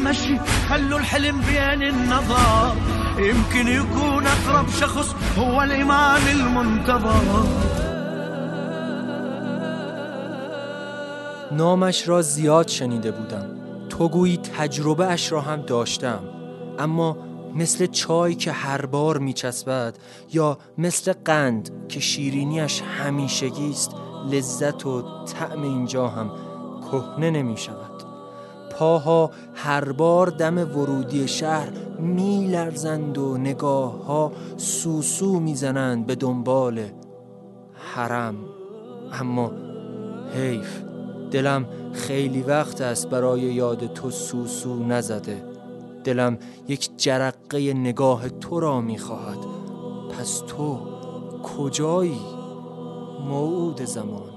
المشي، خلوا الحلم بين النظر، يمكن يكون أقرب شخص هو الإمام المنتظر. نامش را زیاد شنیده بودم، تو گویی تجربه اش را هم داشتم، اما مثل چای که هر بار میچسبد یا مثل قند که شیرینیش همیشگیست، لذت و طعم اینجا هم کهنه نمی شود. پاها هر بار دم ورودی شهر می لرزند و نگاه ها سوسو می زنند به دنبال حرم. اما حیف، دلم خیلی وقت است برای یاد تو سوسو نزده. دلم یک جرقه نگاه تو را می خواهد. پس تو کجایی موعود زمان؟